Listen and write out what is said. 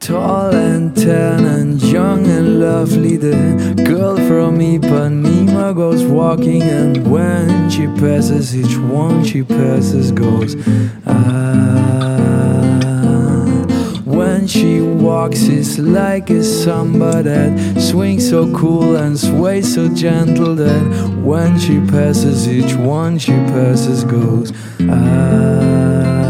Tall and tan and young and lovely, the girl from Ipanema goes walking, and when she passes, each one she passes goes when she walks, it's like a samba that swings so cool and sways so gentle that when she passes, each one she passes goes